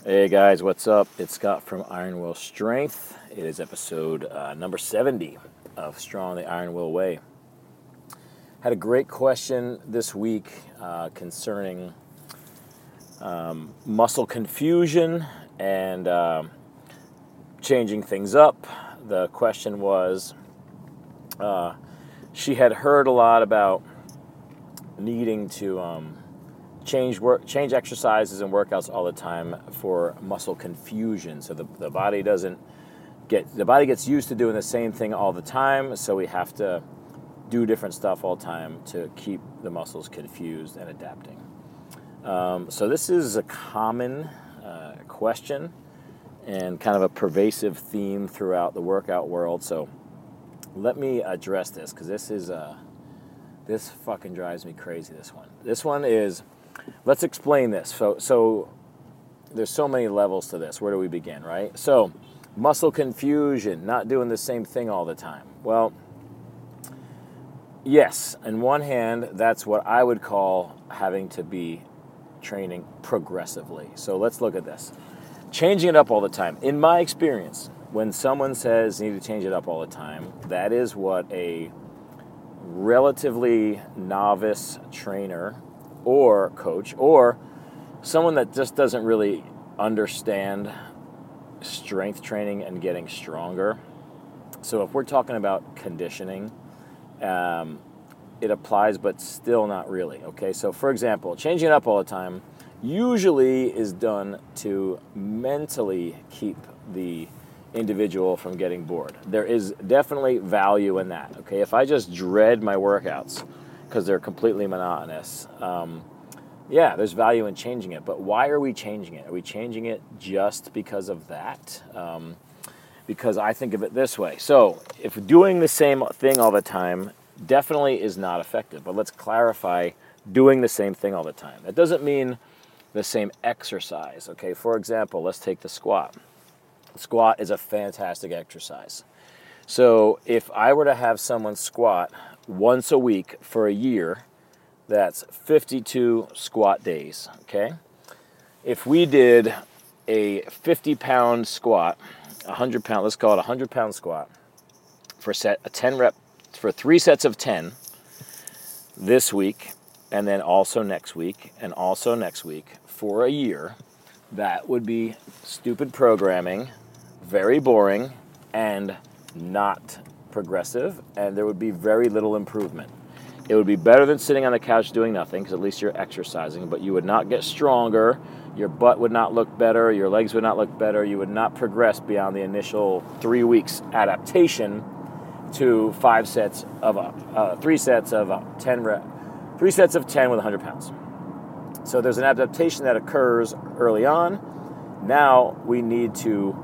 Hey guys, what's up? It's Scott from Iron Will Strength. It is episode number 70 of Strong the Iron Will Way. Had a great question this week concerning muscle confusion and changing things up. The question was, she had heard a lot about needing to change exercises and workouts all the time for muscle confusion. So the body gets used to doing the same thing all the time. So we have to do different stuff all the time to keep the muscles confused and adapting. So this is a common question and kind of a pervasive theme throughout the workout world. So let me address this because this fucking drives me crazy. This one is. Let's explain this. So there's so many levels to this. Where do we begin, right? So muscle confusion, not doing the same thing all the time. Well, yes, on one hand, that's what I would call having to be training progressively. So let's look at this. Changing it up all the time. In my experience, when someone says you need to change it up all the time, that is what a relatively novice trainer or coach, or someone that just doesn't really understand strength training and getting stronger. So if we're talking about conditioning, it applies, but still not really, okay? So for example, changing it up all the time usually is done to mentally keep the individual from getting bored. There is definitely value in that, okay? If I just dread my workouts, because they're completely monotonous. There's value in changing it. But why are we changing it? Are we changing it just because of that? Because I think of it this way. So if doing the same thing all the time definitely is not effective. But let's clarify doing the same thing all the time. That doesn't mean the same exercise. Okay, for example, let's take the squat. The squat is a fantastic exercise. So if I were to have someone squat once a week for a year, that's 52 squat days, okay? If we did a 50-pound squat, 100-pound, let's call it a 100-pound squat, for 3 sets of 10 this week, and then also next week, and also next week for a year, that would be stupid programming, very boring, and not progressive, and there would be very little improvement. It would be better than sitting on the couch doing nothing, because at least you're exercising, but you would not get stronger, your butt would not look better, your legs would not look better, you would not progress beyond the initial 3 weeks adaptation to 3 sets of 10 with 100 pounds. So there's an adaptation that occurs early on. Now we need to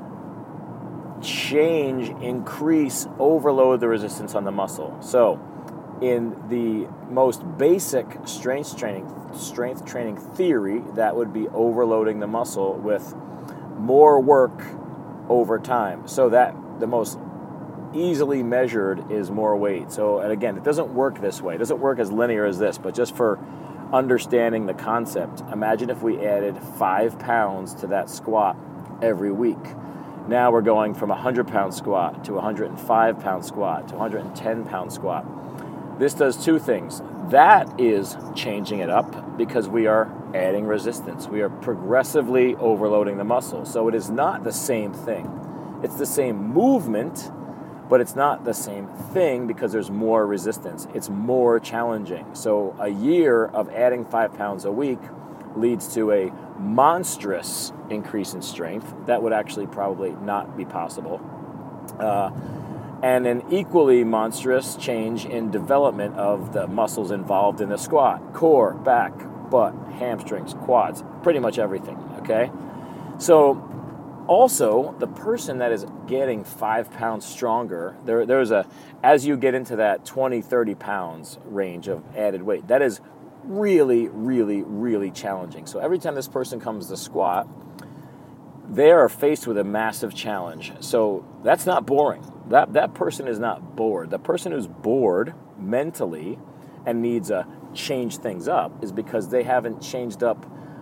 increase, overload the resistance on the muscle. So in the most basic strength training theory, that would be overloading the muscle with more work over time. So that the most easily measured is more weight. So, and again, it doesn't work this way. It doesn't work as linear as this, but just for understanding the concept, imagine if we added 5 pounds to that squat every week. Now we're going from a 100-pound squat to a 105-pound squat to a 110-pound squat. This does two things. That is changing it up because we are adding resistance. We are progressively overloading the muscle. So it is not the same thing. It's the same movement, but it's not the same thing because there's more resistance. It's more challenging. So a year of adding 5 pounds a week leads to a monstrous increase in strength. That would actually probably not be possible. And an equally monstrous change in development of the muscles involved in the squat. Core, back, butt, hamstrings, quads, pretty much everything, okay? So also, the person that is getting 5 pounds stronger, there's as you get into that 20, 30 pounds range of added weight, that is really, really, really challenging. So every time this person comes to squat, they are faced with a massive challenge. So that's not boring. That person is not bored. The person who's bored mentally and needs to change things up is because they haven't changed up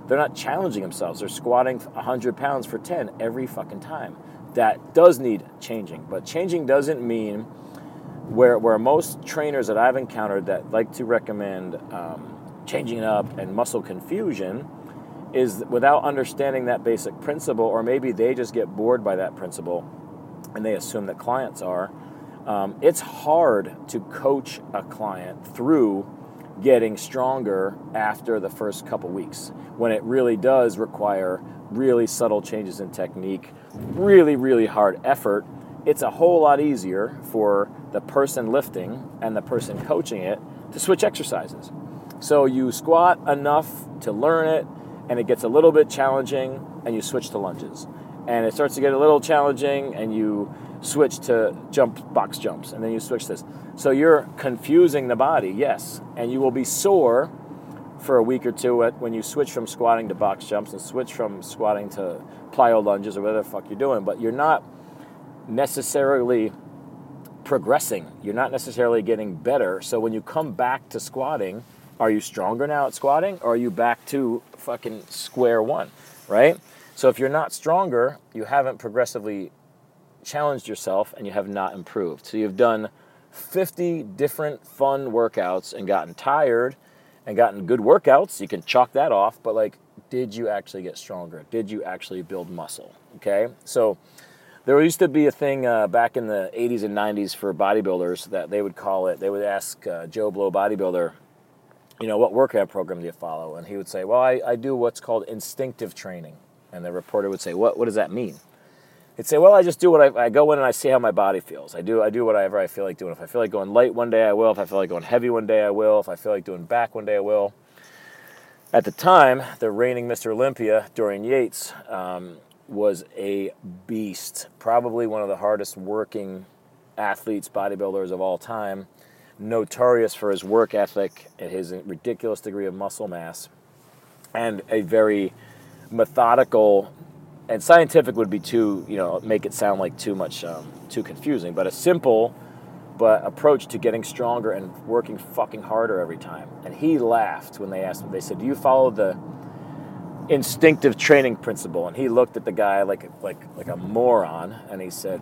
They're not challenging themselves. They're squatting 100 pounds for 10 every fucking time. That does need changing. But changing doesn't mean where most trainers that I've encountered that like to recommend changing it up and muscle confusion is without understanding that basic principle, or maybe they just get bored by that principle and they assume that clients are. It's hard to coach a client through getting stronger after the first couple weeks, when it really does require really subtle changes in technique, really, really hard effort. It's a whole lot easier for the person lifting and the person coaching it to switch exercises. So you squat enough to learn it, and it gets a little bit challenging, and you switch to lunges. And it starts to get a little challenging, and you switch to box jumps, and then you switch this. So you're confusing the body, yes, and you will be sore for a week or two when you switch from squatting to box jumps and switch from squatting to plyo lunges or whatever the fuck you're doing, but you're not necessarily progressing. You're not necessarily getting better. So when you come back to squatting, are you stronger now at squatting, or are you back to fucking square one, right? So if you're not stronger, you haven't progressively challenged yourself and you have not improved. So you've done 50 different fun workouts and gotten tired and gotten good workouts. You can chalk that off, but like, did you actually get stronger? Did you actually build muscle? Okay, so there used to be a thing back in the 80s and 90s for bodybuilders that they would call it, they would ask Joe Blow bodybuilder, you know, what workout program do you follow? And he would say, well, I do what's called instinctive training. And the reporter would say, what does that mean? He'd say, well, I just do what I go in and I see how my body feels. I do whatever I feel like doing. If I feel like going light one day, I will. If I feel like going heavy one day, I will. If I feel like doing back one day, I will. At the time, the reigning Mr. Olympia, Dorian Yates, was a beast. Probably one of the hardest working athletes, bodybuilders of all time. Notorious for his work ethic and his ridiculous degree of muscle mass, and a very methodical, and scientific would be too, make it sound like too much, too confusing, but a simple approach to getting stronger and working fucking harder every time. And he laughed when they asked him, they said, do you follow the instinctive training principle? And he looked at the guy like a moron, and he said,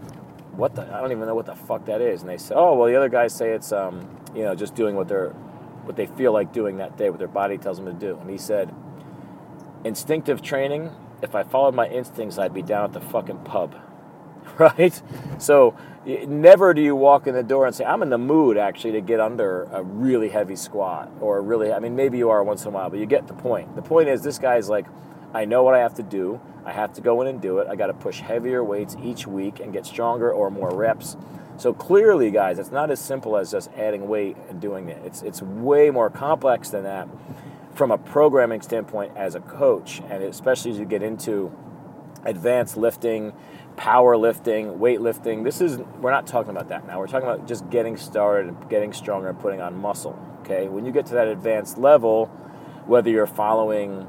I don't even know what the fuck that is. And they said, oh, well, the other guys say it's, just doing what they feel like doing that day, what their body tells them to do. And he said, instinctive training, if I followed my instincts, I'd be down at the fucking pub, right? So never do you walk in the door and say, I'm in the mood actually to get under a really heavy squat, or maybe you are once in a while, but you get the point. The point is, this guy's like, I know what I have to do. I have to go in and do it. I got to push heavier weights each week and get stronger or more reps. So clearly, guys, it's not as simple as just adding weight and doing it. It's way more complex than that from a programming standpoint as a coach, and especially as you get into advanced lifting, power lifting, weightlifting. We're not talking about that now. We're talking about just getting started and getting stronger and putting on muscle. Okay, when you get to that advanced level, whether you're following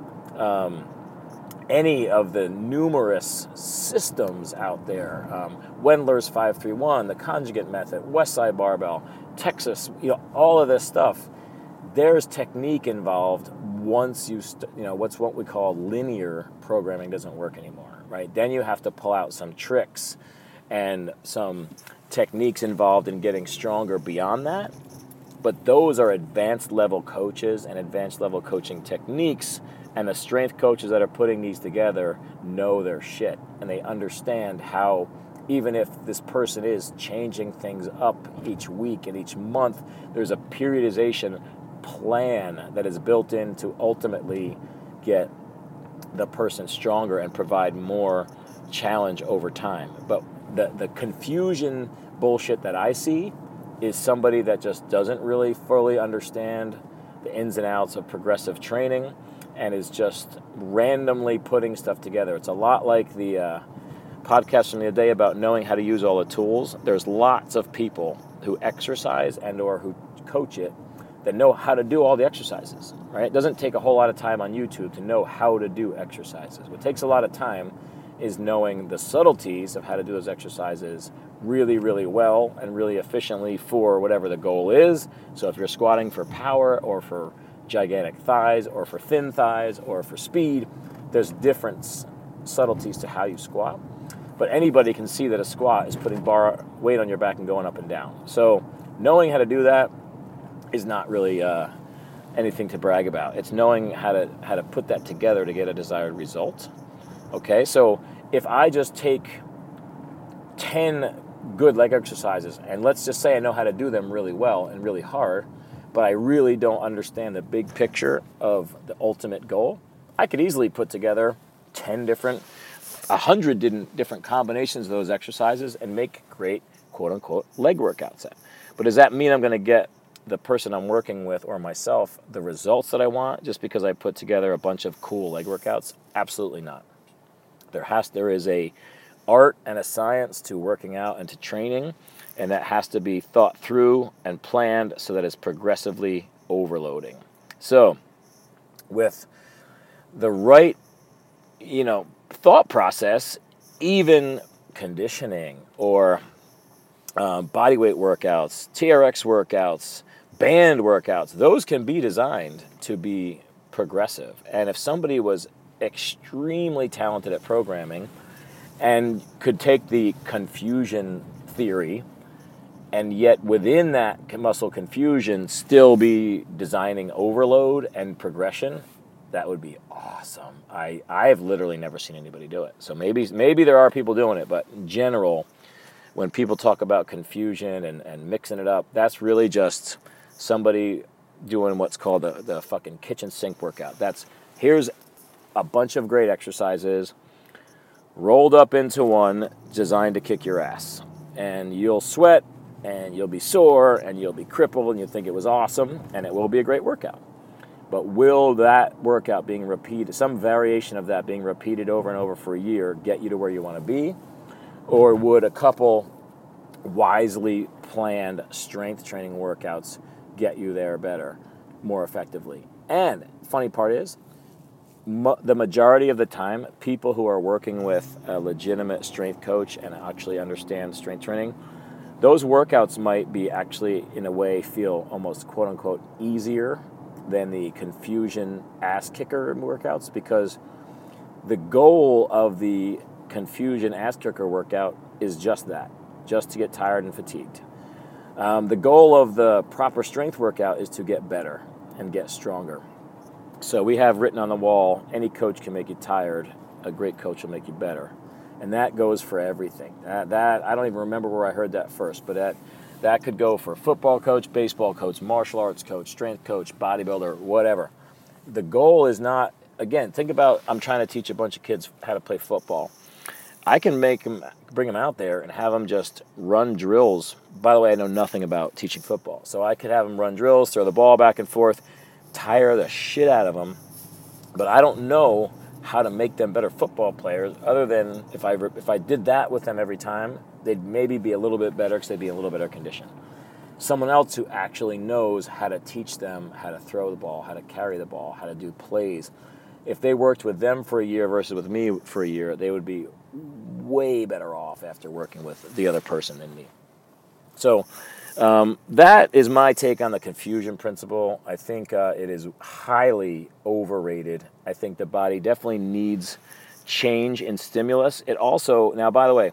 any of the numerous systems out there, Wendler's 531, the conjugate method, Westside Barbell, Texas, all of this stuff, there's technique involved once what we call linear programming doesn't work anymore, right? Then you have to pull out some tricks and some techniques involved in getting stronger beyond that. But those are advanced level coaches and advanced level coaching techniques. And the strength coaches that are putting these together know their shit. And they understand how, even if this person is changing things up each week and each month, there's a periodization plan that is built in to ultimately get the person stronger and provide more challenge over time. But the confusion bullshit that I see is somebody that just doesn't really fully understand the ins and outs of progressive training and is just randomly putting stuff together. It's a lot like the podcast from the other day about knowing how to use all the tools. There's lots of people who exercise and or who coach it that know how to do all the exercises, right? It doesn't take a whole lot of time on YouTube to know how to do exercises. What takes a lot of time is knowing the subtleties of how to do those exercises really, really well and really efficiently for whatever the goal is. So if you're squatting for power or for gigantic thighs or for thin thighs or for speed. There's different subtleties to how you squat. But anybody can see that a squat is putting bar weight on your back and going up and down. So knowing how to do that is not really anything to brag about. It's knowing how to put that together to get a desired result. Okay, so if I just take 10 good leg exercises, and let's just say I know how to do them really well and really hard, but I really don't understand the big picture of the ultimate goal, I could easily put together 100 different combinations of those exercises and make great, quote-unquote, leg workouts. But does that mean I'm going to get the person I'm working with or myself the results that I want just because I put together a bunch of cool leg workouts? Absolutely not. There is a art and a science to working out and to training, and that has to be thought through and planned so that it's progressively overloading. So with the right, thought process, even conditioning or body weight workouts, TRX workouts, band workouts, those can be designed to be progressive. And if somebody was extremely talented at programming and could take the confusion theory and yet within that muscle confusion still be designing overload and progression, that would be awesome. I've literally never seen anybody do it. So maybe there are people doing it, but in general, when people talk about confusion and mixing it up, that's really just somebody doing what's called the fucking kitchen sink workout. Here's a bunch of great exercises rolled up into one designed to kick your ass. And you'll sweat, and you'll be sore, and you'll be crippled, and you'll think it was awesome, and it will be a great workout. But will that workout being repeated, some variation of that being repeated over and over for a year, get you to where you want to be? Or would a couple wisely planned strength training workouts get you there better, more effectively? And funny part is, the majority of the time, people who are working with a legitimate strength coach and actually understand strength training, those workouts might be actually, in a way, feel almost quote-unquote easier than the confusion ass kicker workouts, because the goal of the confusion ass kicker workout is just that, just to get tired and fatigued. The goal of the proper strength workout is to get better and get stronger. So we have written on the wall, any coach can make you tired, a great coach will make you better. And that goes for everything. That I don't even remember where I heard that first, but that could go for football coach, baseball coach, martial arts coach, strength coach, bodybuilder, whatever. The goal is not, again, think about, I'm trying to teach a bunch of kids how to play football. I can bring them out there and have them just run drills. By the way, I know nothing about teaching football. So I could have them run drills, throw the ball back and forth, tire the shit out of them. But I don't know how to make them better football players, other than if I did that with them every time, they'd maybe be a little bit better because they'd be in a little better condition. Someone else who actually knows how to teach them how to throw the ball, how to carry the ball, how to do plays. If they worked with them for a year versus with me for a year, they would be way better off after working with the other person than me. So that is my take on the confusion principle. I think it is highly overrated. I think the body definitely needs change in stimulus. It also, now by the way,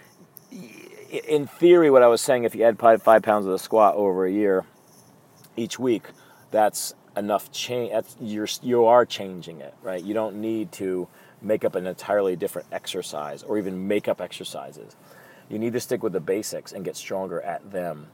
in theory, what I was saying, if you add 5 pounds of the squat over a year each week, that's enough change. You are changing it, right? You don't need to make up an entirely different exercise or even make up exercises. You need to stick with the basics and get stronger at them.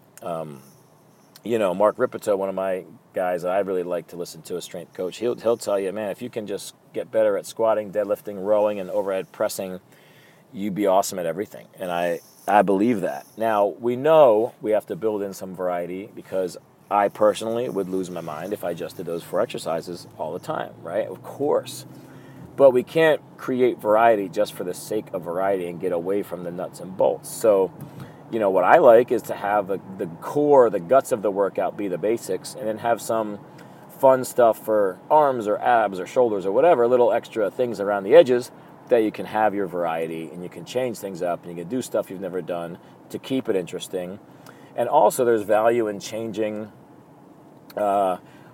Mark Ripito, one of my guys that I really like to listen to, a strength coach, he'll tell you, man, if you can just get better at squatting, deadlifting, rowing, and overhead pressing, you'd be awesome at everything. And I believe that. Now, we know we have to build in some variety, because I personally would lose my mind if I just did those 4 exercises all the time, right? Of course. But we can't create variety just for the sake of variety and get away from the nuts and bolts. So, what I like is to have the core, the guts of the workout be the basics, and then have some fun stuff for arms or abs or shoulders or whatever, little extra things around the edges that you can have your variety, and you can change things up, and you can do stuff you've never done to keep it interesting. And also there's value in changing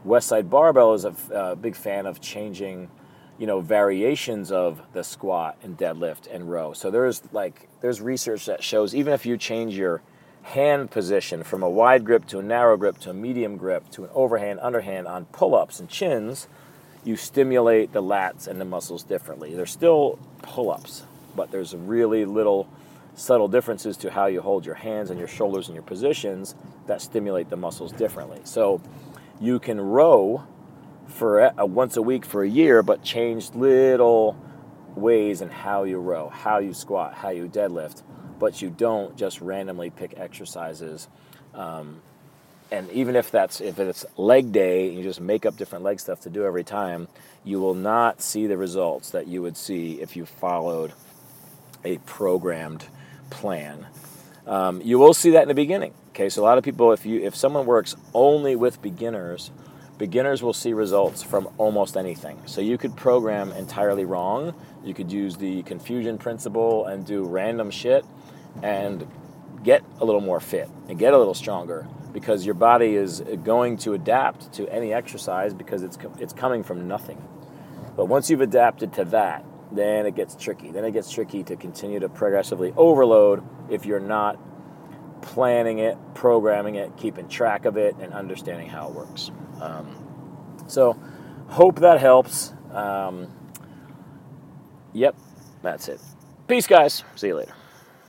Westside Barbell is a big fan of changing, variations of the squat and deadlift and row. So there's research that shows even if you change your hand position from a wide grip to a narrow grip to a medium grip to an overhand, underhand on pull-ups and chins, you stimulate the lats and the muscles differently. They're still pull-ups, but there's really little subtle differences to how you hold your hands and your shoulders and your positions that stimulate the muscles differently. So you can row for once a week for a year, but change little ways in how you row, how you squat, how you deadlift, but you don't just randomly pick exercises. And even if it's leg day, you just make up different leg stuff to do every time, you will not see the results that you would see if you followed a programmed plan. You will see that in the beginning. Okay, so a lot of people, if someone works only with beginners will see results from almost anything. So you could program entirely wrong. You could use the confusion principle and do random shit and get a little more fit and get a little stronger because your body is going to adapt to any exercise because it's coming from nothing. But once you've adapted to that, then it gets tricky. Then it gets tricky to continue to progressively overload if you're not planning it, programming it, keeping track of it, and understanding how it works. So hope that helps. Yep, that's it. Peace, guys. See you later.